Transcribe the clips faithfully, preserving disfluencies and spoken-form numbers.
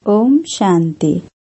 ओम शांति।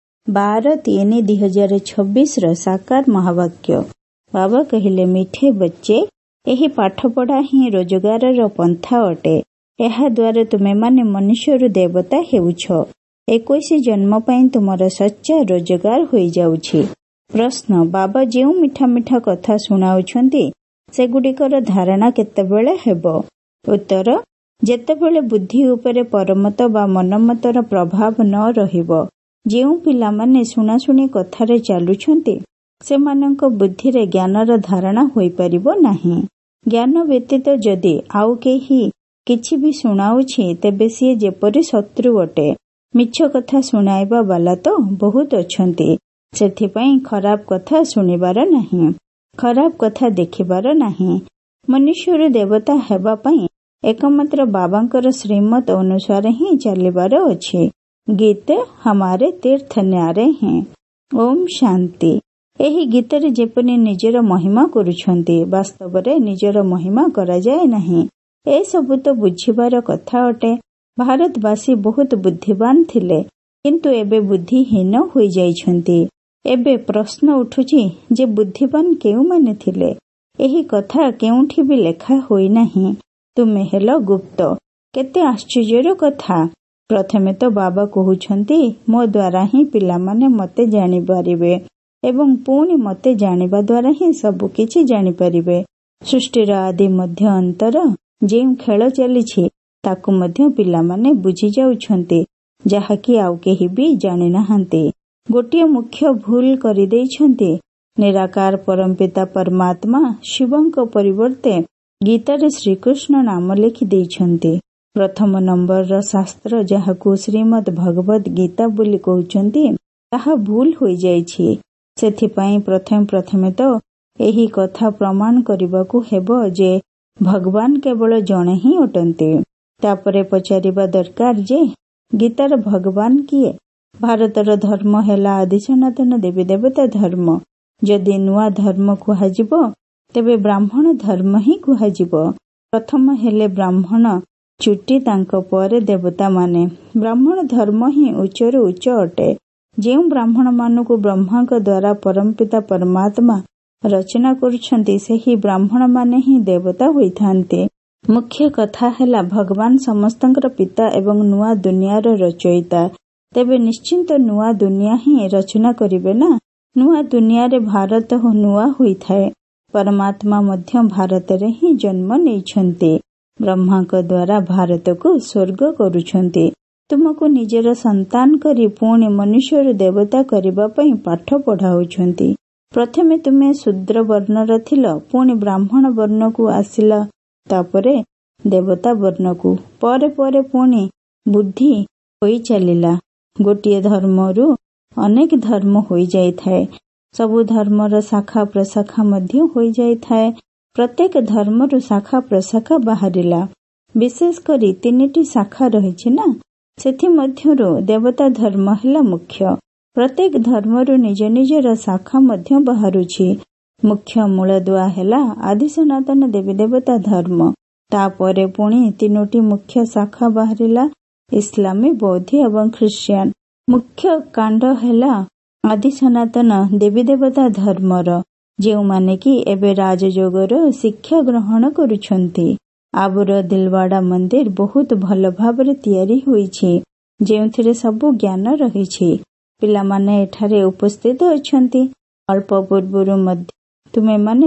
बार तीन दुई हजार छब्बीस साकार महावाक्य। बाबा कहले, मिठे बच्चे, यही पाठ पढ़ा ही रोजगार पंथा अटे। ଏହା ଦ୍ୱାରା ତୁମେମାନେ ମନୁଷ୍ୟରୁ ଦେବତା ହେଉଛ। ଏକୋଇଶ ଜନ୍ମ ପାଇଁ ତୁମର ସଚ୍ଚା ରୋଜଗାର ହୋଇଯାଉଛି। ପ୍ରଶ୍ନ, ବାବା ଯେଉଁ ମିଠା ମିଠା କଥା ଶୁଣାଉଛନ୍ତି ସେଗୁଡ଼ିକର ଧାରଣା କେତେବେଳେ ହେବ? ଉତ୍ତର, ଯେତେବେଳେ ବୁଦ୍ଧି ଉପରେ ପରମତ ବା ମନମତର ପ୍ରଭାବ ନ ରହିବ। ଯେଉଁ ପିଲାମାନେ ଶୁଣାଶୁଣି କଥାରେ ଚାଲୁଛନ୍ତି ସେମାନଙ୍କ ବୁଦ୍ଧିରେ ଜ୍ଞାନର ଧାରଣା ହୋଇପାରିବ ନାହିଁ। ଜ୍ଞାନ ବ୍ୟତୀତ ଯଦି ଆଉ କେହି କିଛି ବି ଶୁଣାଉଛି ତେବେ ସିଏ ଯେପରି ଶତ୍ରୁ ଅଟେ। ମିଛ କଥା ଶୁଣାଇବା ବାଲା ତ ବହୁତ ଅଛନ୍ତି। ସେଥିପାଇଁ ଖରାପ କଥା ଶୁଣିବାର ନାହିଁ, ଖରାପ କଥା ଦେଖିବାର ନାହିଁ। ମନୁଷ୍ୟରୁ ଦେବତା ହେବା ପାଇଁ ଏକମାତ୍ର ବାବାଙ୍କର ଶ୍ରୀମତ ଅନୁସାରେ ହିଁ ଚାଲିବାର ଅଛି। ଗୀତ ହମାରେ ତୀର୍ଥ ନ୍ୟାରେ ହିଁ। ଓମ୍ ଶାନ୍ତି। ଏହି ଗୀତରେ ଯେପରି ନିଜର ମହିମା କରୁଛନ୍ତି, ବାସ୍ତବରେ ନିଜର ମହିମା କରାଯାଏ ନାହିଁ। ଏସବୁ ତ ବୁଝିବାର କଥା ଅଟେ। ଭାରତବାସୀ ବହୁତ ବୁଦ୍ଧିମାନ ଥିଲେ, କିନ୍ତୁ ଏବେ ବୁଦ୍ଧିହୀନ ହୋଇଯାଇଛନ୍ତି। ଏବେ ପ୍ରଶ୍ନ ଉଠୁଛି ଯେ ବୁଦ୍ଧିମାନ କେଉଁମାନେ ଥିଲେ? ଏହି କଥା କେଉଁଠି ବି ଲେଖା ହୋଇନାହିଁ। ତୁମେ ହେଲ ଗୁପ୍ତ। କେତେ ଆଶ୍ଚର୍ଯ୍ୟର କଥା। ପ୍ରଥମେ ତ ବାବା କହୁଛନ୍ତି, ମୋ ଦ୍ୱାରା ହିଁ ପିଲାମାନେ ମୋତେ ଜାଣିପାରିବେ ଏବଂ ପୁଣି ମୋତେ ଜାଣିବା ଦ୍ୱାରା ହିଁ ସବୁ କିଛି ଜାଣିପାରିବେ। ସୃଷ୍ଟିର ଆଦି ମଧ୍ୟ ଅନ୍ତର ଯେଉଁ ଖେଳ ଚାଲିଛି ତାକୁ ମଧ୍ୟ ପିଲାମାନେ ବୁଝି ଯାଉଛନ୍ତି, ଯାହାକି ଆଉ କେହି ବି ଜାଣିନାହାନ୍ତି। ଗୋଟିଏ ମୁଖ୍ୟ ଭୁଲ କରିଦେଇଛନ୍ତି। ନିରାକାର ପରମପିତା ପରମାତ୍ମା ଶିବଙ୍କ ପରିବର୍ତ୍ତେ ଗୀତାରେ ଶ୍ରୀକୃଷ୍ଣ ନାମ ଲେଖି ଦେଇଛନ୍ତି। ପ୍ରଥମ ନମ୍ବରର ଶାସ୍ତ୍ର ଯାହାକୁ ଶ୍ରୀମଦ୍ ଭଗବତ ଗୀତା ବୋଲି କହୁଛନ୍ତି ତାହା ଭୁଲ ହୋଇଯାଇଛି। ସେଥିପାଇଁ ପ୍ରଥମେ ପ୍ରଥମେ ତ ଏହି କଥା ପ୍ରମାଣ କରିବାକୁ ହେବ ଯେ ଭଗବାନ କେବଳ ଜଣେ ହିଁ ଅଟନ୍ତି। ତାପରେ ପଚାରିବା ଦରକାର ଯେ ଗୀତାର ଭଗବାନ କିଏ? ଭାରତର ଧର୍ମ ହେଲା ଆଦି ସନାତନ ଦେବୀ ଦେବତା ଧର୍ମ। ଯଦି ନୂଆ ଧର୍ମ କୁହାଯିବ ତେବେ ବ୍ରାହ୍ମଣ ଧର୍ମ ହିଁ କୁହାଯିବ। ପ୍ରଥମ ହେଲେ ବ୍ରାହ୍ମଣ ଚୁଟି, ତାଙ୍କ ପରେ ଦେବତାମାନେ। ବ୍ରାହ୍ମଣ ଧର୍ମ ହିଁ ଉଚ୍ଚରୁ ଉଚ୍ଚ ଅଟେ। ଯେଉଁ ବ୍ରାହ୍ମଣ ମାନଙ୍କୁ ବ୍ରହ୍ମାଙ୍କ ଦ୍ୱାରା ପରମପିତା ପରମାତ୍ମା ରଚନା କରୁଛନ୍ତି ସେହି ବ୍ରାହ୍ମଣ ମାନେ ହିଁ ଦେବତା ହୋଇଥାନ୍ତି। ମୁଖ୍ୟ କଥା ହେଲା ଭଗବାନ ସମସ୍ତଙ୍କର ପିତା ଏବଂ ନୂଆ ଦୁନିଆର ରଚୟିତା। ତେବେ ନିଶ୍ଚିନ୍ତ ନୂଆ ଦୁନିଆ ହିଁ ରଚନା କରିବେ ନା। ନୂଆ ଦୁନିଆରେ ଭାରତ ନୂଆ ହୋଇଥାଏ। ପରମାତ୍ମା ମଧ୍ୟ ଭାରତରେ ହିଁ ଜନ୍ମ ନେଇଛନ୍ତି। ବ୍ରହ୍ମାଙ୍କ ଦ୍ୱାରା ଭାରତକୁ ସ୍ୱର୍ଗ କରୁଛନ୍ତି। ତୁମକୁ ନିଜର ସନ୍ତାନ କରି ପୁଣି ମନୁଷ୍ୟରୁ ଦେବତା କରିବା ପାଇଁ ପାଠ ପଢାଉଛନ୍ତି। ପ୍ରଥମେ ତୁମେ ଶୂଦ୍ର ବର୍ଣ୍ଣର ଥିଲ, ପୁଣି ବ୍ରାହ୍ମଣ ବର୍ଣ୍ଣକୁ ଆସିଲ, ତାପରେ ଦେବତା ବର୍ଣ୍ଣକୁ। ପରେ ପରେ ପୁଣି ବୁଦ୍ଧି ହୋଇ ଚାଲିଲା। ଗୋଟିଏ ଧର୍ମରୁ ଅନେକ ଧର୍ମ ହୋଇଯାଇଥାଏ। ସବୁ ଧର୍ମର ଶାଖା ପ୍ରଶାଖା ମଧ୍ୟ ହୋଇଯାଇଥାଏ। ପ୍ରତ୍ୟେକ ଧର୍ମରୁ ଶାଖା ପ୍ରଶାଖା ବାହାରିଲା। ବିଶେଷ କରି ତିନିଟି ଶାଖା ରହିଛି ନା, ସେଥିମଧ୍ୟରୁ ଦେବତା ଧର୍ମ ହେଲା ମୁଖ୍ୟ। ପ୍ରତ୍ୟେକ ଧର୍ମରୁ ନିଜ ନିଜର ଶାଖା ମଧ୍ୟ ବାହାରୁଛି। ମୁଖ୍ୟ ମୂଳଦୁଆ ହେଲା ଆଦି ସନାତନ ଦେବୀ ଦେବତା ଧର୍ମ। ତାପରେ ପୁଣି ତିନୋଟି ମୁଖ୍ୟ ଶାଖା ବାହାରିଲା, ଇସଲାମୀ, ବୌଦ୍ଧ ଏବଂ ଖ୍ରୀଷ୍ଟିଆନ। ମୁଖ୍ୟ କାଣ୍ଡ ହେଲା ଆଦି ସନାତନ ଦେବୀ ଦେବତା ଧର୍ମର, ଯେଉଁମାନେ କି ଏବେ ରାଜଯୋଗର ଶିକ୍ଷା ଗ୍ରହଣ କରୁଛନ୍ତି। ଆବୁର ଦିଲୱାଡା ମନ୍ଦିର ବହୁତ ଭଲ ଭାବରେ ତିଆରି ହୋଇଛି, ଯେଉଁଥିରେ ସବୁ ଜ୍ଞାନ ରହିଛି। ପିଲାମାନେ ଏଠାରେ ଉପସ୍ଥିତ ଅଛନ୍ତି। ଅଳ୍ପ ପୂର୍ବରୁ ମଧ୍ୟ ତୁମେମାନେ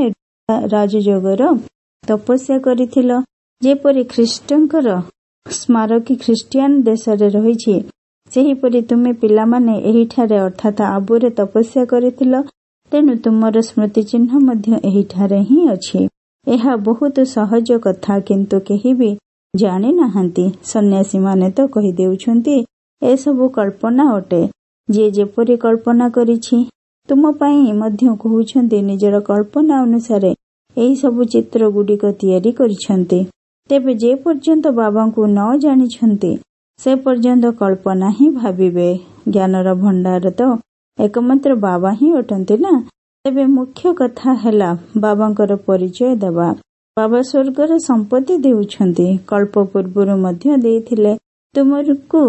ରାଜଯୋଗର ତପସ୍ୟା କରିଥିଲ। ଯେପରି ଖ୍ରୀଷ୍ଟଙ୍କର ସ୍ମାରକୀ ଖ୍ରୀଷ୍ଟିଆନ ଦେଶରେ ରହିଛି, ସେହିପରି ତୁମେ ପିଲାମାନେ ଏହିଠାରେ ଅର୍ଥାତ୍ ଆବୁରେ ତପସ୍ୟା କରିଥିଲ। ତେଣୁ ତୁମର ସ୍ମୃତି ଚିହ୍ନ ମଧ୍ୟ ଏହିଠାରେ ହିଁ ଅଛି। ଏହା ବହୁତ ସହଜ କଥା, କିନ୍ତୁ କେହି ବି ଜାଣି ନାହାନ୍ତି। ସନ୍ନ୍ୟାସୀମାନେ ତ କହିଦେଉଛନ୍ତି ଏସବୁ କଳ୍ପନା ଅଟେ। ଯିଏ ଯେପରି କଳ୍ପନା କରିଛି, ତୁମ ପାଇଁ ମଧ୍ୟ କହୁଛନ୍ତି ନିଜର କଳ୍ପନା ଅନୁସାରେ ଏହି ସବୁ ଚିତ୍ର ଗୁଡ଼ିକ ତିଆରି କରିଛନ୍ତି। ତେବେ ଯେ ପର୍ଯ୍ୟନ୍ତ ବାବାଙ୍କୁ ନ ଜାଣିଛନ୍ତି ସେ ପର୍ଯ୍ୟନ୍ତ କଳ୍ପନା ହିଁ ଭାବିବେ। ଜ୍ଞାନର ଭଣ୍ଡାର ତ ଏକମାତ୍ର ବାବା ହିଁ ଅଟନ୍ତି ନା। ତେବେ ମୁଖ୍ୟ କଥା ହେଲା ବାବାଙ୍କର ପରିଚୟ ଦେବା। ବାବା ସ୍ୱର୍ଗର ସମ୍ପତ୍ତି ଦେଉଛନ୍ତି, କଳ୍ପ ପୂର୍ବରୁ ମଧ୍ୟ ଦେଇଥିଲେ। ତୁମକୁ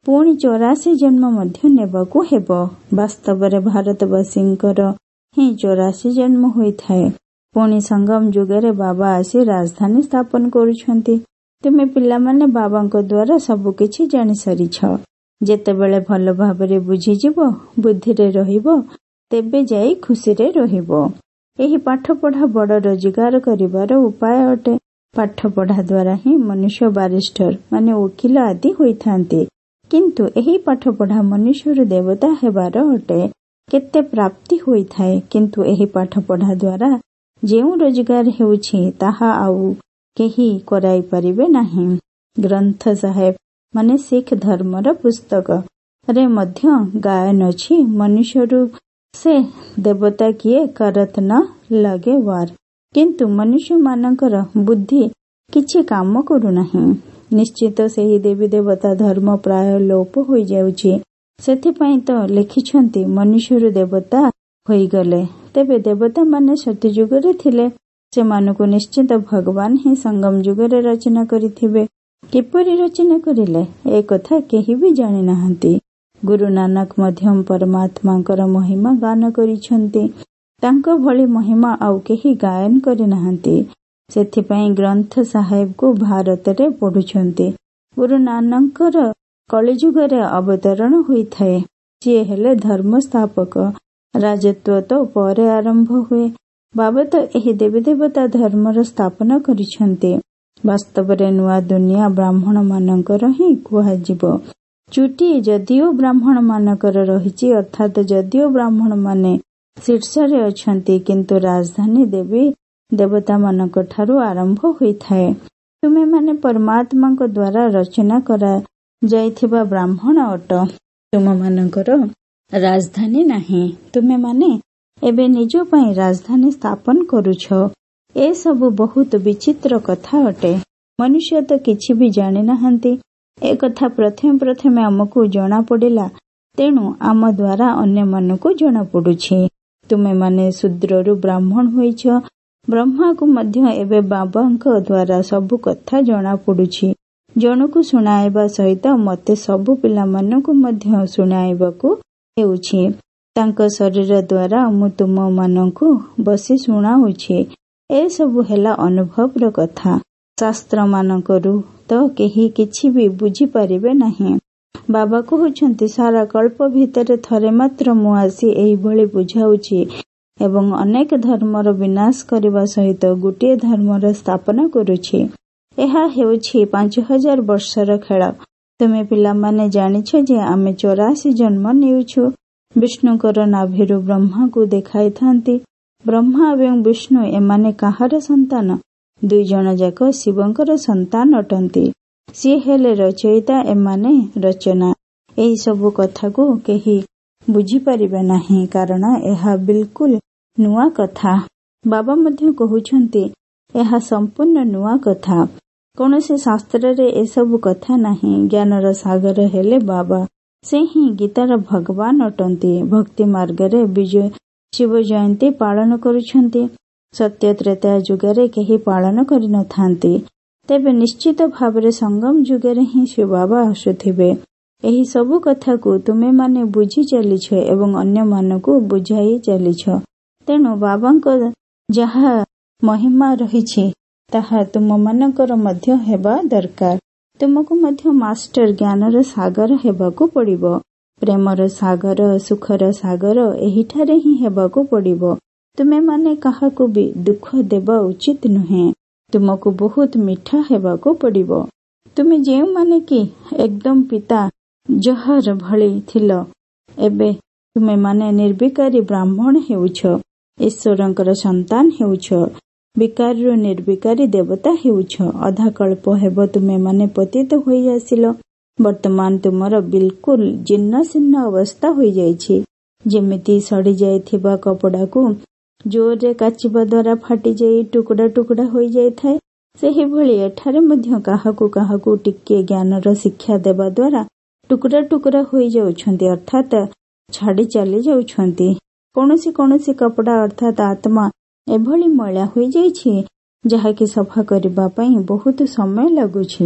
ପୁଣି ଚଉରାଶୀ ଜନ୍ମ ମଧ୍ୟ ନେବାକୁ ହେବ। ବାସ୍ତବରେ ଭାରତବାସୀଙ୍କର ହିଁ ଚଉରାଶୀ ଜନ୍ମ ହୋଇଥାଏ। ପୁଣି ସଙ୍ଗମ ଯୁଗରେ ବାବା ଆସି ରାଜଧାନୀ ସ୍ଥାପନ କରୁଛନ୍ତି। ତୁମେ ପିଲାମାନେ ବାବାଙ୍କ ଦ୍ୱାରା ସବୁକିଛି ଜାଣିସାରିଛ। ଯେତେବେଳେ ଭଲ ଭାବରେ ବୁଝିଯିବ, ବୁଦ୍ଧିରେ ରହିବ, ତେବେ ଯାଇ ଖୁସିରେ ରହିବ। ଏହି ପାଠପଢ଼ା ବଡ଼ ରୋଜଗାର କରିବାର ଉପାୟ ଅଟେ। ପାଠପଢ଼ା ଦ୍ୱାରା ହିଁ ମନୁଷ୍ୟ ବାରିଷ୍ଟର ମାନେ ଓକିଲ ଆଦି ହୋଇଥାନ୍ତି। କିନ୍ତୁ ଏହି ପାଠପଢ଼ା ମନୁଷ୍ୟରୁ ଦେବତା ହେବାର ଅଟେ। କେତେ ପ୍ରାପ୍ତି ହୋଇଥାଏ, କିନ୍ତୁ ଏହି ପାଠପଢ଼ା ଦ୍ୱାରା ଯେଉଁ ରୋଜଗାର ହେଉଛି ତାହା ଆଉ କେହି କରାଇ ପାରିବେ ନାହିଁ। ଗ୍ରନ୍ଥ ସାହେବ ମାନେ ଶିଖ ଧର୍ମର ପୁସ୍ତକରେ ମଧ୍ୟ ଗାୟନ ଅଛି, ମନୁଷ୍ୟରୁ ସେ ଦେବତା କିଏ କରତ ନ ଲଗେ ୱାର। କିନ୍ତୁ ମନୁଷ୍ୟମାନଙ୍କର ବୁଦ୍ଧି କିଛି କାମ କରୁନାହିଁ। ନିଶ୍ଚିତ ସେହି ଦେବୀ ଦେବତା ଧର୍ମ ପ୍ରାୟ ଲୋପ ହୋଇଯାଉଛି। ସେଥିପାଇଁ ତ ଲେଖିଛନ୍ତି ମନୁଷ୍ୟରୁ ଦେବତା ହୋଇଗଲେ। ତେବେ ଦେବତାମାନେ ସତ୍ୟଯୁଗରେ ଥିଲେ, ସେମାନଙ୍କୁ ନିଶ୍ଚିତ ଭଗବାନ ହିଁ ସଙ୍ଗମ ଯୁଗରେ ରଚନା କରିଥିବେ। କିପରି ରଚନା କରିଲେ ଏ କଥା କେହି ବି ଜାଣିନାହାନ୍ତି। ଗୁରୁ ନାନକ ମଧ୍ୟ ପରମାତ୍ମାଙ୍କର ମହିମା ଗାନ କରିଛନ୍ତି। ତାଙ୍କ ଭଳି ମହିମା ଆଉ କେହି ଗାୟନ କରିନାହାନ୍ତି। ସେଥିପାଇଁ ଗ୍ରନ୍ଥ ସାହେବକୁ ଭାରତରେ ପଢୁଛନ୍ତି। ଗୁରୁ ନାନକଙ୍କର କଳିଯୁଗରେ ଅବତରଣ ହୋଇଥାଏ। ସିଏ ହେଲେ ଧର୍ମ ସ୍ଥାପକ। ରାଜତ୍ୱ ତ ପରେ ଆରମ୍ଭ ହୁଏ। ବାବା ତ ଏହି ଦେବୀ ଦେବତା ଧର୍ମର ସ୍ଥାପନ କରିଛନ୍ତି। ବାସ୍ତବରେ ନୂଆ ଦୁନିଆ ବ୍ରାହ୍ମଣ ମାନଙ୍କର ହିଁ କୁହାଯିବ। ଚୁଟି ଯଦିଓ ବ୍ରାହ୍ମଣ ମାନଙ୍କର ରହିଛି, ଅର୍ଥାତ୍ ଯଦିଓ ବ୍ରାହ୍ମଣ ମାନେ ଶୀର୍ଷରେ ଅଛନ୍ତି, କିନ୍ତୁ ରାଜଧାନୀ ଦେବୀ ଦେବତା ମାନଙ୍କ ଠାରୁ ଆରମ୍ଭ ହୋଇଥାଏ। ତୁମେ ମାନେ ପରମାତ୍ମାଙ୍କ ଦ୍ୱାରା ରଚନା କରାଯାଇଥିବା ବ୍ରାହ୍ମଣ ଅଟ। ତୁମମାନଙ୍କର ରାଜଧାନୀ ନାହିଁ। ତୁମେ ମାନେ ଏବେ ନିଜ ପାଇଁ ରାଜଧାନୀ ସ୍ଥାପନ କରୁଛ। ଏସବୁ ବହୁତ ବିଚିତ୍ର କଥା ଅଟେ। ମନୁଷ୍ୟ ତ କିଛି ବି ଜାଣିନାହାନ୍ତି। ଏ କଥା ପ୍ରଥମେ ପ୍ରଥମେ ଆମକୁ ଜଣା ପଡ଼ିଲା, ତେଣୁ ଆମ ଦ୍ୱାରା ଅନ୍ୟମାନଙ୍କୁ ଜଣା ପଡୁଛି। ତୁମେ ମାନେ ଶୂଦ୍ରରୁ ବ୍ରାହ୍ମଣ ହୋଇଛ। ବ୍ରହ୍ମାକୁ ମଧ୍ୟ ଏବେ ବାବାଙ୍କ ଦ୍ୱାରା ସବୁ କଥା ଜଣା ପଡୁଛି। ଜଣକୁ ଶୁଣାଇବା ସହିତ ମତେ ସବୁ ପିଲାମାନଙ୍କୁ ମଧ୍ୟ ଶୁଣାଇବାକୁ ହେଉଛି। ତାଙ୍କ ଶରୀର ଦ୍ୱାରା ମୁଁ ତୁମମାନଙ୍କୁ ବସି ଶୁଣାଉଛି। ଏସବୁ ହେଲା ଅନୁଭବର କଥା। ଶାସ୍ତ୍ର ମାନଙ୍କରୁ ତ କେହି କିଛି ବି ବୁଝିପାରିବେ ନାହିଁ। ବାବା କହୁଛନ୍ତି, ସାରା କଳ୍ପ ଭିତରେ ଥରେ ମାତ୍ର ମୁଁ ଆସି ଏହିଭଳି ବୁଝାଉଛି ଏବଂ ଅନେକ ଧର୍ମର ବିନାଶ କରିବା ସହିତ ଗୋଟିଏ ଧର୍ମର ସ୍ଥାପନା କରୁଛି। ଏହା ହେଉଛି ପାଞ୍ଚ ହଜାର ବର୍ଷର ଖେଳ। ତୁମେ ପିଲାମାନେ ଜାଣିଛ ଯେ ଆମେ ଚଉରାଶୀ ଜନ୍ମ ନେଉଛୁ। ବିଷ୍ଣୁଙ୍କର ନାଭିରୁ ବ୍ରହ୍ମାକୁ ଦେଖାଇଥାନ୍ତି। ବ୍ରହ୍ମା ଏବଂ ବିଷ୍ଣୁ ଏମାନେ କାହାର ସନ୍ତାନ? ଦୁଇ ଜଣ ଯାକ ଶିବଙ୍କର ସନ୍ତାନ ଅଟନ୍ତି। ସିଏ ହେଲେ ରଚୟିତା, ଏମାନେ ରଚନା। ଏହି ସବୁ କଥାକୁ କେହି ବୁଝିପାରିବେ ନାହିଁ, କାରଣ ଏହା ବିଲକୁଲ ନୂଆ କଥା। ବାବା ମଧ୍ୟ କହୁଛନ୍ତି ଏହା ସମ୍ପୂର୍ଣ୍ଣ ନୂଆ କଥା। କୌଣସି ଶାସ୍ତ୍ରରେ ଏସବୁ କଥା ନାହିଁ। ଜ୍ଞାନର ସାଗର ହେଲେ ବାବା। ସେ ହିଁ ଗୀତାର ଭଗବାନ ଅଟନ୍ତି। ଭକ୍ତି ମାର୍ଗରେ ବିଜୟ ଶିବ ଜୟନ୍ତୀ ପାଳନ କରୁଛନ୍ତି। ସତ୍ୟ ତ୍ରେତା ଯୁଗରେ କେହି ପାଳନ କରିନଥାନ୍ତି। ତେବେ ନିଶ୍ଚିତ ଭାବରେ ସଙ୍ଗମ ଯୁଗରେ ହିଁ ଶିବ ବାବା ଆସୁଥିବେ। ଏହି ସବୁ କଥାକୁ ତୁମେମାନେ ବୁଝି ଚାଲିଛ ଏବଂ ଅନ୍ୟମାନଙ୍କୁ ବୁଝାଇ ଚାଲିଛ। ତେଣୁ ବାବାଙ୍କ ଯାହା ମହିମା ରହିଛି ତାହା ତୁମମାନଙ୍କର ମଧ୍ୟ ହେବା ଦରକାର। ତୁମକୁ ମଧ୍ୟ ମାଷ୍ଟର ଜ୍ଞାନର ସାଗର ହେବାକୁ ପଡ଼ିବ। ପ୍ରେମର ସାଗର, ସୁଖର ସାଗର ଏହିଠାରେ ହିଁ ହେବାକୁ ପଡ଼ିବ। ତୁମେମାନେ କାହାକୁ ବି ଦୁଃଖ ଦେବା ଉଚିତ ନୁହେଁ। ତୁମକୁ ବହୁତ ମିଠା ହେବାକୁ ପଡ଼ିବ। ତୁମେ ଯେଉଁମାନେ କି ଏକଦମ ପିତା ଜହର ଭଳି ଥିଲ, ଏବେ ତୁମେମାନେ ନିର୍ବିକାରୀ ବ୍ରାହ୍ମଣ ହେଉଛ। ଈଶ୍ୱରଙ୍କର ସନ୍ତାନ ହେଉଛ। ବିକାରରୁ ନିର୍ବିକାରୀ ଦେବତା ହେଉଛ। ଅଧାକଳ୍ପ ହେବ ତୁମେମାନେ ପତିତ ହୋଇ ଆସିଲ। ବର୍ତ୍ତମାନ ତୁମର ବିଲକୁଲ ଜୀର୍ଣ୍ଣ ଶୀର୍ଣ୍ଣ ଅବସ୍ଥା ହୋଇଯାଇଛି। ଯେମିତି ସଢ଼ି ଯାଇଥିବା କପଡ଼ାକୁ ଜୋରରେ କାଚିବା ଦ୍ୱାରା ଫାଟିଯାଇ ଟୁକୁଡ଼ା ଟୁକୁଡ଼ା ହୋଇଯାଇଥାଏ, ସେହିଭଳି ଏଠାରେ ମଧ୍ୟ କାହାକୁ କାହାକୁ ଟିକିଏ ଜ୍ଞାନର ଶିକ୍ଷା ଦେବା ଦ୍ୱାରା ଟୁକୁଡ଼ା ଟୁକୁଡ଼ା ହୋଇଯାଉଛନ୍ତି, ଅର୍ଥାତ୍ ଛାଡ଼ି ଚାଲି ଯାଉଛନ୍ତି। କୌଣସି କୌଣସି କପଡ଼ା ଅର୍ଥାତ୍ ଆତ୍ମା ଏଭଳି ମଇଳା ହୋଇଯାଇଛି ଯାହାକି ସଫା କରିବା ପାଇଁ ବହୁତ ସମୟ ଲାଗୁଛି।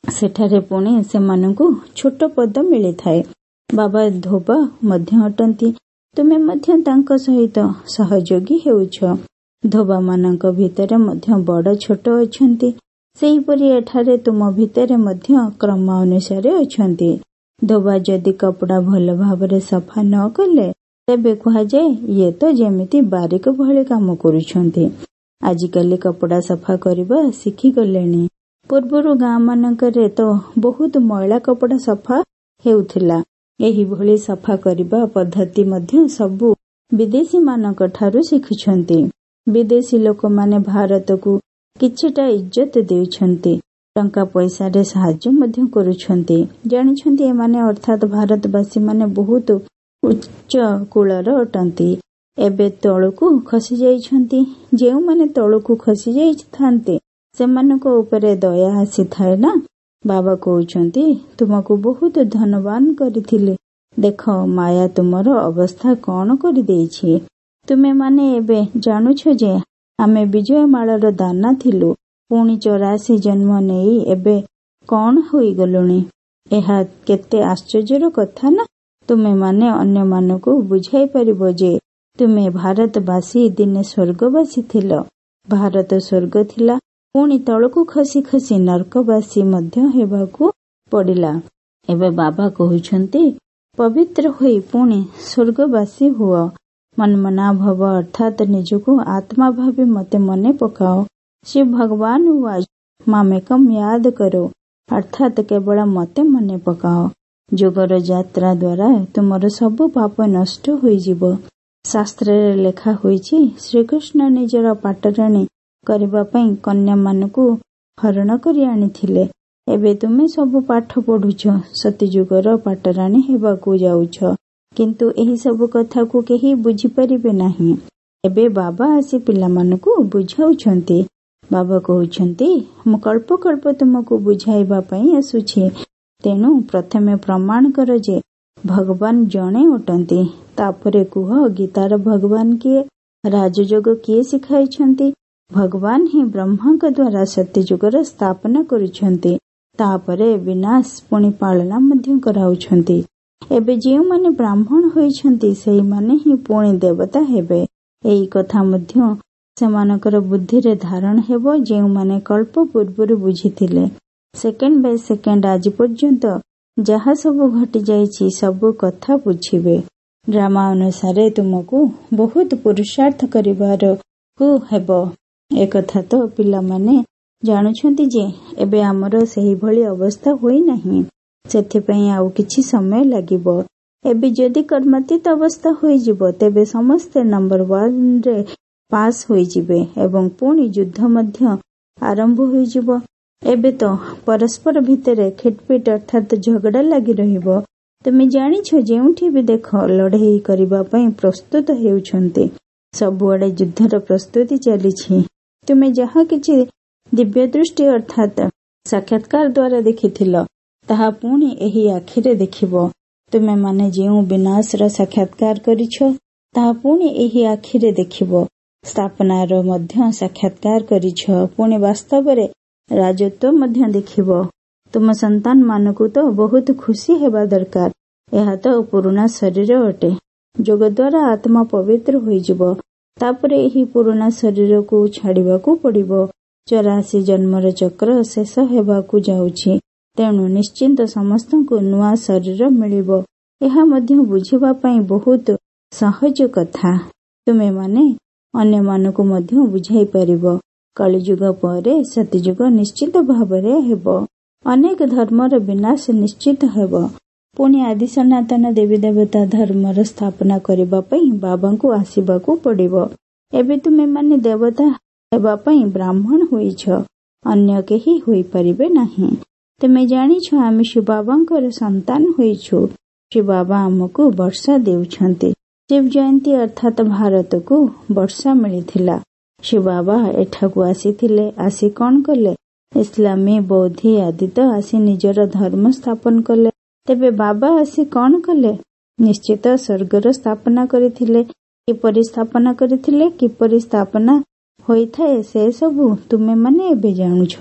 ସେଠାରେ ପୁଣି ସେମାନଙ୍କୁ ଛୋଟ ପଦ ମିଳିଥାଏ। ବାବା ଧୋବା ମଧ୍ୟ ଅଟନ୍ତି। ତୁମେ ମଧ୍ୟ ତାଙ୍କ ସହିତ ସହଯୋଗୀ ହେଉଛ। ଧୋବାମାନଙ୍କ ଭିତରେ ମଧ୍ୟ ବଡ଼ ଛୋଟ ଅଛନ୍ତି। ସେହିପରି ଏଠାରେ ତୁମ ଭିତରେ ମଧ୍ୟ କ୍ରମ ଅନୁସାରେ ଅଛନ୍ତି। ଧୋବା ଯଦି କପଡ଼ା ଭଲ ଭାବରେ ସଫା ନ କଲେ ତେବେ କୁହାଯାଏ ଇଏ ତ ଯେମିତି ବାରିକ ଭଳି କାମ କରୁଛନ୍ତି। ଆଜିକାଲି କପଡ଼ା ସଫା କରିବା ଶିଖିଗଲେଣି। ପୂର୍ବରୁ ଗାଁ ମାନଙ୍କରେ ତ ବହୁତ ମଇଳା କପଡ଼ା ସଫା ହେଉଥିଲା। ଏହିଭଳି ସଫା କରିବା ପଦ୍ଧତି ମଧ୍ୟ ସବୁ ବିଦେଶୀ ମାନଙ୍କ ଠାରୁ ଶିଖୁଛନ୍ତି। ବିଦେଶୀ ଲୋକମାନେ ଭାରତକୁ କିଛିଟା ଇଜ୍ଜତ ଦେଉଛନ୍ତି, ଟଙ୍କା ପଇସାରେ ସାହାଯ୍ୟ ମଧ୍ୟ କରୁଛନ୍ତି। ଜାଣିଛନ୍ତି ଏମାନେ ଅର୍ଥାତ୍ ଭାରତବାସୀ ମାନେ ବହୁତ ଉଚ୍ଚ କୁଳର ଅଟନ୍ତି। ଏବେ ତଳକୁ ଖସି ଯାଇଛନ୍ତି। ଯେଉଁମାନେ ତଳକୁ ଖସି ଯାଇଥାନ୍ତି ସେମାନଙ୍କ ଉପରେ ଦୟା ଆସିଥାଏ ନା। ବାବା କହୁଛନ୍ତି ତୁମକୁ ବହୁତ ଧନବାନ କରିଥିଲେ। ଦେଖ ମାୟା ତୁମର ଅବସ୍ଥା କଣ କରିଦେଇଛି। ତୁମେ ମାନେ ଏବେ ଜାଣୁଛ ଯେ ଆମେ ବିଜୟମାଳର ଦାନା ଥିଲୁ, ପୁଣି ଚଉରାଶୀ ଜନ୍ମ ନେଇ ଏବେ କଣ ହୋଇଗଲୁଣି। ଏହା କେତେ ଆଶ୍ଚର୍ଯ୍ୟର କଥା ନା। ତୁମେ ମାନେ ଅନ୍ୟମାନଙ୍କୁ ବୁଝାଇ ପାରିବ ଯେ ତୁମେ ଭାରତବାସୀ ଦିନେ ସ୍ୱର୍ଗବାସୀ ଥିଲ। ଭାରତ ସ୍ୱର୍ଗ ଥିଲା, ପୁଣି ତଳକୁ ଖସି ଖସି ନର୍କବାସୀ ମଧ୍ୟ ହେବାକୁ ପଡ଼ିଲା। ଏବେ ବାବା କହୁଛନ୍ତି ପବିତ୍ର ହୋଇ ପୁଣି ସ୍ୱର୍ଗବାସୀ ହୁଅ। ମନ୍ମନା ଭବ ଅର୍ଥାତ୍ ନିଜକୁ ଆତ୍ମା ଭାବି ମତେ ମନେ ପକାଅ। ଶିବ ଭଗବାନ ୱାଜ ମାମେକମ୍ ୟାଦ କରୋ ଅର୍ଥାତ୍ କେବଳ ମତେ ମନେ ପକାଅ। ଯୋଗର ଯାତ୍ରା ଦ୍ୱାରା ତୁମର ସବୁ ପାପ ନଷ୍ଟ ହୋଇଯିବ। ଶାସ୍ତ୍ରରେ ଲେଖା ହୋଇଛି ଶ୍ରୀକୃଷ୍ଣ ନିଜର ପାଟରାଣୀ କରିବା ପାଇଁ କନ୍ୟାମାନଙ୍କୁ ହରଣ କରି ଆଣିଥିଲେ। ଏବେ ତୁମେ ସବୁ ପାଠ ପଢୁଛ, ସତୀଯୁଗର ପାଟରାଣୀ ହେବାକୁ ଯାଉଛ, କିନ୍ତୁ ଏହି ସବୁ କଥାକୁ କେହି ବୁଝିପାରିବେ ନାହିଁ। ଏବେ ବାବା ଆସି ପିଲାମାନଙ୍କୁ ବୁଝାଉଛନ୍ତି। ବାବା କହୁଛନ୍ତି ମୁଁ କଳ୍ପ କଳ୍ପ ତୁମକୁ ବୁଝାଇବା ପାଇଁ ଆସୁଛି। ତେଣୁ ପ୍ରଥମେ ପ୍ରମାଣ କର ଯେ ଭଗବାନ ଜଣେ ଅଟନ୍ତି। ତାପରେ କୁହ ଗୀତାର ଭଗବାନ କିଏ, ରାଜଯୋଗ କିଏ ଶିଖାଇଛନ୍ତି। ଭଗବାନ ହିଁ ବ୍ରହ୍ମାଙ୍କ ଦ୍ୱାରା ସତ୍ୟଯୁଗର ସ୍ଥାପନା କରୁଛନ୍ତି। ତାପରେ ବିନାଶ ପୁଣି ପାଳନା ମଧ୍ୟ କରାଉଛନ୍ତି। ଏବେ ଯେଉଁମାନେ ବ୍ରାହ୍ମଣ ହୋଇଛନ୍ତି ସେଇମାନେ ହିଁ ପୁଣି ଦେବତା ହେବେ। ଏହି କଥା ମଧ୍ୟ ସେମାନଙ୍କର ବୁଦ୍ଧିରେ ଧାରଣ ହେବ ଯେଉଁମାନେ କଳ୍ପ ପୂର୍ବରୁ ବୁଝିଥିଲେ। ସେକେଣ୍ଡ ବାଇ ସେକେଣ୍ଡ ଆଜି ପର୍ଯ୍ୟନ୍ତ ଯାହା ସବୁ ଘଟି ଯାଇଛି ସବୁ କଥା ବୁଝିବେ। ଡ୍ରାମା ଅନୁସାରେ ତୁମକୁ ବହୁତ ପୁରୁଷାର୍ଥ କରିବାରକୁ ହେବ। ଏକଥା ତ ପିଲାମାନେ ଜାଣୁଛନ୍ତି ଯେ ଏବେ ଆମର ସେହିଭଳି ଅବସ୍ଥା ହୋଇନାହିଁ। ସେଥିପାଇଁ ଆଉ କିଛି ସମୟ ଲାଗିବ। ଏବେ ଯଦି କର୍ମାତୀତ ଅବସ୍ଥା ହୋଇଯିବ ତେବେ ସମସ୍ତେ ନମ୍ବର ୱାନରେ ପାସ୍ ହୋଇଯିବେ ଏବଂ ପୁଣି ଯୁଦ୍ଧ ମଧ୍ୟ ଆରମ୍ଭ ହୋଇଯିବ। ଏବେ ତ ପରସ୍ପର ଭିତରେ ଖିଟପିଟ ଅର୍ଥାତ୍ ଝଗଡ଼ା ଲାଗି ରହିବ। ତୁମେ ଜାଣିଛ ଯେଉଁଠି ବି ଦେଖ ଲଢ଼େଇ କରିବା ପାଇଁ ପ୍ରସ୍ତୁତ ହେଉଛନ୍ତି। ସବୁଆଡ଼େ ଯୁଦ୍ଧର ପ୍ରସ୍ତୁତି ଚାଲିଛି। ତୁମେ ଯାହା କିଛି ଦିବ୍ୟ ଦୃଷ୍ଟି ଅର୍ଥାତ୍ ସାକ୍ଷାତକାର ଦ୍ୱାରା ଦେଖିଥିଲ ତାହା ପୁଣି ଏହି ଆଖିରେ ଦେଖିବ। ତୁମେମାନେ ଯେଉଁ ବିନାଶର ସାକ୍ଷାତକାର କରିଛ ତାହା ପୁଣି ଏହି ଆଖିରେ ଦେଖିବ। ସ୍ଥାପନାର ମଧ୍ୟ ସାକ୍ଷାତକାର କରିଛ, ପୁଣି ବାସ୍ତବରେ ରାଜତ୍ୱ ମଧ୍ୟ ଦେଖିବ। ତୁମ ସନ୍ତାନ ମାନଙ୍କୁ ତ ବହୁତ ଖୁସି ହେବା ଦରକାର। ଏହା ତ ପୁରୁଣା ଶରୀର ଅଟେ। ଯୋଗ ଦ୍ୱାରା ଆତ୍ମା ପବିତ୍ର ହୋଇଯିବ। ତାପରେ ଏହି ପୁରୁଣା ଶରୀରକୁ ଛାଡ଼ିବାକୁ ପଡ଼ିବ। ଚଉରାଶୀ ଜନ୍ମର ଚକ୍ର ଶେଷ ହେବାକୁ ଯାଉଛି। ତେଣୁ ନିଶ୍ଚିନ୍ତ ସମସ୍ତଙ୍କୁ ନୂଆ ଶରୀର ମିଳିବ। ଏହା ମଧ୍ୟ ବୁଝିବା ପାଇଁ ବହୁତ ସହଜ କଥା। ତୁମେମାନେ ଅନ୍ୟମାନଙ୍କୁ ମଧ୍ୟ ବୁଝାଇ ପାରିବ। କଳିଯୁଗ ପରେ ସତ୍ୟଯୁଗ ନିଶ୍ଚିତ ଭାବରେ ହେବ। ଅନେକ ଧର୍ମର ବିନାଶ ନିଶ୍ଚିତ ହେବ। ପୁଣି ଆଦି ସନାତନ ଦେବୀ ଦେବତା ଧର୍ମର ସ୍ଥାପନା କରିବା ପାଇଁ ବାବାଙ୍କୁ ଆସିବାକୁ ପଡ଼ିବ। ଏବେ ତୁମେମାନେ ଦେବତା ହେବା ପାଇଁ ବ୍ରାହ୍ମଣ ହୋଇଛ, ଅନ୍ୟ କେହି ହୋଇପାରିବେ ନାହିଁ। ତୁମେ ଜାଣିଛ ଆମେ ଶିବ ବାବାଙ୍କର ସନ୍ତାନ ହୋଇଛୁ। ଶିବ ବାବା ଆମକୁ ବର୍ଷା ଦେଉଛନ୍ତି। ଶିବ ଜୟନ୍ତୀ ଅର୍ଥାତ୍ ଭାରତକୁ ବର୍ଷା ମିଳିଥିଲା। ଶିବ ବାବା ଏଠାକୁ ଆସିଥିଲେ। ଆସି କଣ କଲେ? ଇସଲାମୀ ବୌଦ୍ଧୀ ଆଦି ତ ଆସି ନିଜର ଧର୍ମ ସ୍ଥାପନ କଲେ। ତେବେ ବାବା ଆସି କଣ କଲେ? ନିଶ୍ଚିତ ସ୍ୱର୍ଗର ସ୍ଥାପନା କରିଥିଲେ। କିପରି ସ୍ଥାପନା କରିଥିଲେ, କିପରି ସ୍ଥାପନା ହୋଇଥାଏ ସେ ସବୁ ତୁମେମାନେ ଏବେ ଜାଣୁଛ।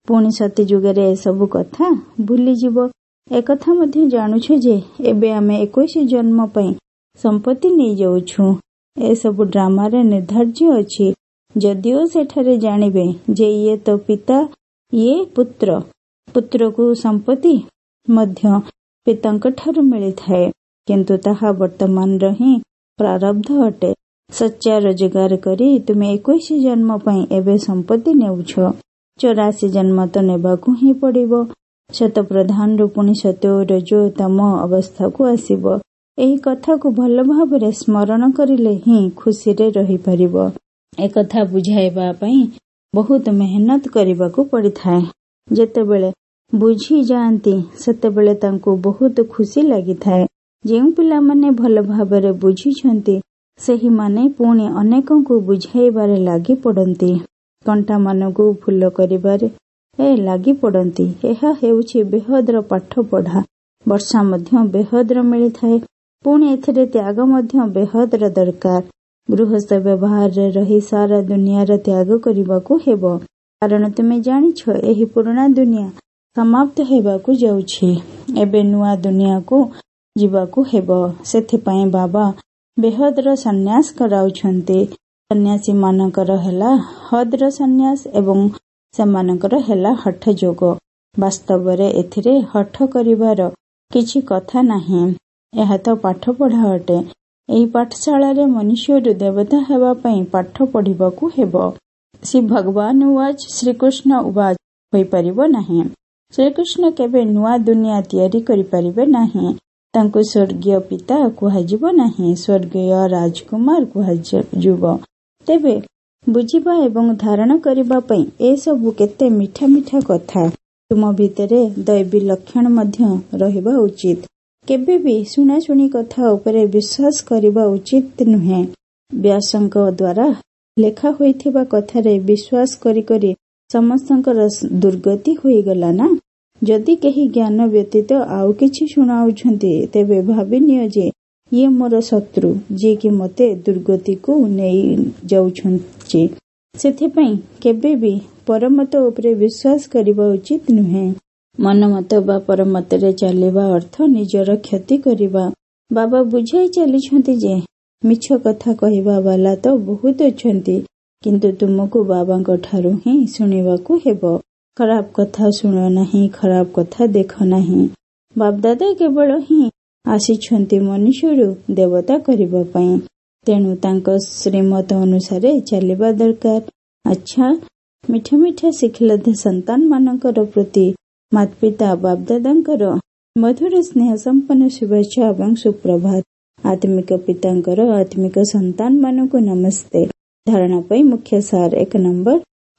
ପୁଣି ସତୀ ଯୁଗରେ ଏସବୁ କଥା ଭୁଲିଯିବ। ଏକଥା ମଧ୍ୟ ଜାଣୁଛ ଯେ ଏବେ ଆମେ ଏକୋଇଶ ଜନ୍ମ ପାଇଁ ସମ୍ପତ୍ତି ନେଇଯାଉଛୁ। ଏସବୁ ଡ୍ରାମାରେ ନିର୍ଦ୍ଧାର୍ଯ୍ୟ ଅଛି। ଯଦିଓ ସେଠାରେ ଜାଣିବେ ଯେ ଇଏ ତ ପିତା, ଇଏ ପୁତ୍ର। ପୁତ୍ରକୁ ସମ୍ପତ୍ତି ମଧ୍ୟ ପିତାଙ୍କ ଠାରୁ ମିଳିଥାଏ, କିନ୍ତୁ ତାହା ବର୍ତ୍ତମାନର ହିଁ ପ୍ରାରବ୍ଧ ଅଟେ। ସଚ୍ଚା ରୋଜଗାର କରି ତୁମେ ଏକୋଇଶ ଜନ୍ମ ପାଇଁ ଏବେ ସମ୍ପତ୍ତି ନେଉଛ। ଚୌରାଶୀ ଜନ୍ମ ତ ନେବାକୁ ହିଁ ପଡ଼ିବ। ଶତ ପ୍ରଧାନରୁ ପୁଣି ସତ୍ୟ ଓ ରଜ ତମ ଅବସ୍ଥାକୁ ଆସିବ। ଏହି କଥାକୁ ଭଲ ଭାବରେ ସ୍ମରଣ କରିଲେ ହିଁ ଖୁସିରେ ରହିପାରିବ। ଏକଥା ବୁଝାଇବା ପାଇଁ ବହୁତ ମେହନତ କରିବାକୁ ପଡ଼ିଥାଏ। ଯେତେବେଳେ ବୁଝି ଯାଆନ୍ତି ସେତେବେଳେ ତାଙ୍କୁ ବହୁତ ଖୁସି ଲାଗିଥାଏ। ଯେଉଁ ପିଲାମାନେ ଭଲ ଭାବରେ ବୁଝିଛନ୍ତି ସେହିମାନେ ପୁଣି ଅନେକଙ୍କୁ ବୁଝାଇବାରେ ଲାଗି ପଡ଼ନ୍ତି। କଣ୍ଟାମାନଙ୍କୁ ଫୁଲ କରିବାରେ ଲାଗି ପଡ଼ନ୍ତି। ଏହା ହେଉଛି ବେହଦର ପାଠ ପଢ଼ା। ବର୍ଷା ମଧ୍ୟ ବେହଦର ମିଳିଥାଏ। ପୁଣି ଏଥିରେ ତ୍ୟାଗ ମଧ୍ୟ ବେହଦର ଦରକାର। ଗୃହସ୍ଥ ବ୍ୟବହାରରେ ରହି ସାରା ଦୁନିଆର ତ୍ୟାଗ କରିବାକୁ ହେବ। କାରଣ ତୁମେ ଜାଣିଛ ଏହି ପୁରୁଣା ଦୁନିଆ ସମାପ୍ତ ହେବାକୁ ଯାଉଛି। ଏବେ ନୂଆ ଦୁନିଆକୁ ଯିବାକୁ ହେବ। ସେଥିପାଇଁ ବାବା ବେହଦର ସନ୍ନ୍ୟାସ କରାଉଛନ୍ତି। ସନ୍ନ୍ୟାସୀ ମାନଙ୍କର ହେଲା ହଦର ସନ୍ନ୍ୟାସ ଏବଂ ସେମାନଙ୍କର ହେଲା ହଠ ଯୋଗ। ବାସ୍ତବରେ ଏଥିରେ ହଠ କରିବାର କିଛି କଥା ନାହିଁ। ଏହା ତ ପାଠ ପଢ଼ା ଅଟେ। ଏହି ପାଠଶାଳାରେ ମନୁଷ୍ୟରୁ ଦେବତା ହେବା ପାଇଁ ପାଠ ପଢ଼ିବାକୁ ହେବ। ଶ୍ରୀ ଭଗବାନ ଉବାଚ, ଶ୍ରୀକୃଷ୍ଣ ଉବାଚ ହୋଇପାରିବ ନାହିଁ। ଶ୍ରୀକୃଷ୍ଣ କେବେ ନୂଆ ଦୁନିଆ ତିଆରି କରିପାରିବେ ନାହିଁ। ତାଙ୍କୁ ସ୍ୱର୍ଗୀୟ ପିତା କୁହାଯିବ ନାହିଁ, ସ୍ୱର୍ଗୀୟ ରାଜକୁମାର କୁହାଯିବ। ତେବେ ବୁଝିବା ଏବଂ ଧାରଣ କରିବା ପାଇଁ ଏସବୁ କେତେ ମିଠା ମିଠା କଥା। ତୁମ ଭିତରେ ଦୈବୀ ଲକ୍ଷଣ ମଧ୍ୟ ରହିବା ଉଚିତ। କେବେ ବି ଶୁଣାଶୁଣି କଥା ଉପରେ ବିଶ୍ୱାସ କରିବା ଉଚିତ ନୁହେଁ। ବ୍ୟାସଙ୍କ ଦ୍ୱାରା ଲେଖା ହୋଇଥିବା କଥାରେ ବିଶ୍ୱାସ କରି କରି ସମସ୍ତଙ୍କର ଦୁର୍ଗତି ହୋଇଗଲା ନା। ଯଦି କେହି ଜ୍ଞାନ ବ୍ୟତୀତ ଆଉ କିଛି ଶୁଣାଉଛନ୍ତି ତେବେ ଭାବିନିଅ ଯେ ଇଏ ମୋର ଶତ୍ରୁ, ଯିଏକି ମୋତେ ଦୁର୍ଗତିକୁ ନେଇ ଯାଉଛନ୍ତି। ସେଥିପାଇଁ କେବେ ବି ପରମତ ଉପରେ ବିଶ୍ୱାସ କରିବା ଉଚିତ ନୁହେଁ। ମନମତ ବା ପରମତରେ ଚାଲିବା ଅର୍ଥ ନିଜର କ୍ଷତି କରିବା। ବାବା ବୁଝାଇ ଚାଲିଛନ୍ତି ଯେ ମିଛ କଥା କହିବା ବାଲା ତ ବହୁତ ଅଛନ୍ତି, କିନ୍ତୁ ତୁମକୁ ବାବାଙ୍କ ଠାରୁ ହିଁ ଶୁଣିବାକୁ ହେବ। ଖରାପ କଥା ଶୁଣ ନାହିଁ, ଖରାପ କଥା ଦେଖ ନାହିଁ। ବାପଦାଦା କେବଳ ହିଁ ଆସିଛନ୍ତି ମନୁଷ୍ୟରୁ ଦେବତା କରିବା ପାଇଁ। ତେଣୁ ତାଙ୍କ ଶ୍ରୀମତ ଅନୁସାରେ ଚାଲିବା ଦରକାର। ଆଚ୍ଛା, ମିଠା ମିଠା ଶିଖିଲା ସନ୍ତାନ ମାନଙ୍କର ପ୍ରତି ମାତୃପିତା ବାପଦାଦାଙ୍କର ମଧୁର ସ୍ନେହ ସମ୍ପନ୍ନ ଶୁଭେଚ୍ଛା ଏବଂ ସୁପ୍ରଭାତ। ଆତ୍ମିକ ପିତାଙ୍କର ଆତ୍ମିକ ସନ୍ତାନ ମାନଙ୍କୁ ନମସ୍ତେ। ଧାରଣା ପାଇଁ ମୁଖ୍ୟ ସାର ଏକ ନମ୍ବର,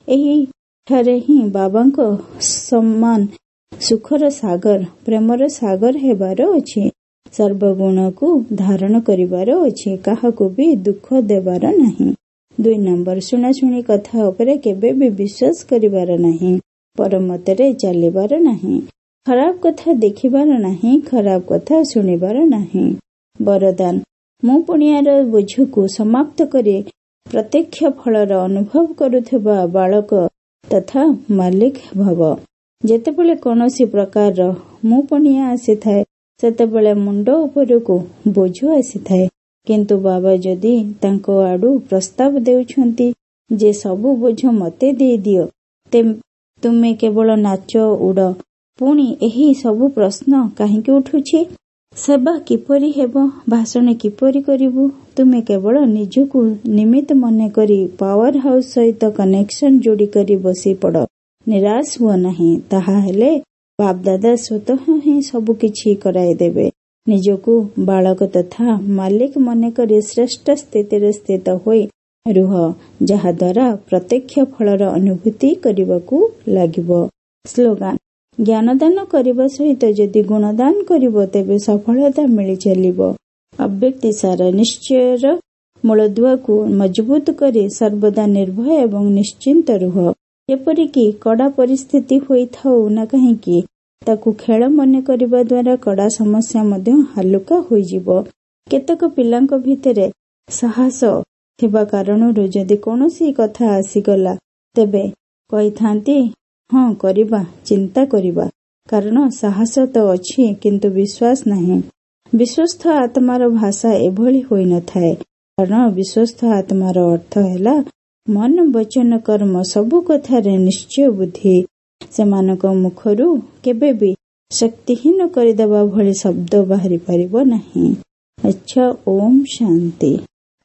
ଏହିଠାରେ ହିଁ ବାବାଙ୍କ ସମାନ ସୁଖର ସାଗର, ପ୍ରେମର ସାଗର ହେବାର ଅଛି। ସର୍ବଗୁଣକୁ ଧାରଣ କରିବାର ଅଛି, କାହାକୁ ବି ଦୁଃଖ ଦେବାର ନାହିଁ। ଦୁଇ ନମ୍ବର, ଶୁଣାଶୁଣି କଥା ଉପରେ କେବେ ବି ବିଶ୍ୱାସ କରିବାର ନାହିଁ। ପରମତରେ ଚାଲିବାର ନାହିଁ। ଖରାପ କଥା ଦେଖିବାର ନାହିଁ, ଖରାପ କଥା ଶୁଣିବାର ନାହିଁ। ବରଦାନ, ମୁଁ ପୁଣିଆର ବୋଝକୁ ସମାପ୍ତ କରି ପ୍ରତ୍ୟକ୍ଷ ଫଳର ଅନୁଭବ କରୁଥିବା ବାଳକ ତଥା ମାଲିକ ଭାବ। ଯେତେବେଳେ କୌଣସି ପ୍ରକାରର ମୁଁ ପୁଣିଆ ଆସିଥାଏ ସେତେବେଳେ ମୁଣ୍ଡ ଉପରକୁ ବୋଝ ଆସିଥାଏ। କିନ୍ତୁ ବାବା ଯଦି ତାଙ୍କ ଆଡୁ ପ୍ରସ୍ତାବ ଦେଉଛନ୍ତି ଯେ ସବୁ ବୋଝ ମତେ ଦେଇଦିଅ, ତୁମେ କେବଳ ନାଚ ଉଡ଼। ପୁଣି ଏହି ସବୁ ପ୍ରଶ୍ନ କାହିଁକି ଉଠୁଛି? ସେବା କିପରି ହେବ, ଭାଷଣ କିପରି କରିବୁ? ତୁମେ କେବଳ ନିଜକୁ ନିମିତ୍ତ ମନେ କରି ପାୱାର ହାଉସ ସହିତ କନେକ୍ସନ ଯୋଡ଼ି କରି ବସି ପଡ଼। ନିରାଶ ହୁଅ ନାହିଁ। ତାହା ହେଲେ ବାପଦାଦା ସ୍ୱତଃ ହିଁ ସବୁ କିଛି କରାଇଦେବେ। ନିଜକୁ ବାଳକ ତଥା ମାଲିକ ମନେକରି ଶ୍ରେଷ୍ଠ ସ୍ଥିତିରେ ସ୍ଥିତ ହୋଇ ରୁହ, ଯାହା ଦ୍ୱାରା ପ୍ରତ୍ୟକ୍ଷ ଫଳର ଅନୁଭୂତି କରିବାକୁ ଲାଗିବ। ସ୍ଲୋଗାନ, ଜ୍ଞାନଦାନ କରିବା ସହିତ ଯଦି ଗୁଣଦାନ କରିବ ତେବେ ସଫଳତା ମିଳି ଚାଲିବ। ଅବ୍ୟକ୍ତି ସାର, ନିଶ୍ଚୟର ମୂଳଦୁଆକୁ ମଜବୁତ କରି ସର୍ବଦା ନିର୍ଭୟ ଏବଂ ନିଶ୍ଚିନ୍ତ ରୁହ। ଯେପରିକି କଡ଼ା ପରିସ୍ଥିତି ହୋଇଥାଉ ନା କାହିଁକି, ତାକୁ ଖେଳ ମନେ କରିବା ଦ୍ୱାରା କଡ଼ା ସମସ୍ୟା ମଧ୍ୟ ହାଲୁକା ହୋଇଯିବ। କେତେକ ପିଲାଙ୍କ ଭିତରେ ସାହସ ଥିବା କାରଣରୁ ଯଦି କୌଣସି କଥା ଆସିଗଲା ତେବେ କହିଥାନ୍ତି, ହଁ କରିବା, ଚିନ୍ତା କରିବା। କାରଣ ସାହସ ତ ଅଛି କିନ୍ତୁ ବିଶ୍ୱାସ ନାହିଁ। ବିଶ୍ୱସ୍ତ ଆତ୍ମାର ଭାଷା ଏଭଳି ହୋଇନଥାଏ। କାରଣ ବିଶ୍ୱସ୍ତ ଆତ୍ମାର ଅର୍ଥ ହେଲା ମନ, ବଚନ, କର୍ମ ସବୁ କଥାରେ ନିଶ୍ଚୟ ବୁଦ୍ଧି। ସେମାନଙ୍କ ମୁଖରୁ କେବେ ବି ଶକ୍ତିହୀନ କରିଦେବା ଭଳି ଶବ୍ଦ ବାହାରି ପାରିବ ନାହିଁ। ଆଚ୍ଛା, ଓମ୍ ଶାନ୍ତି।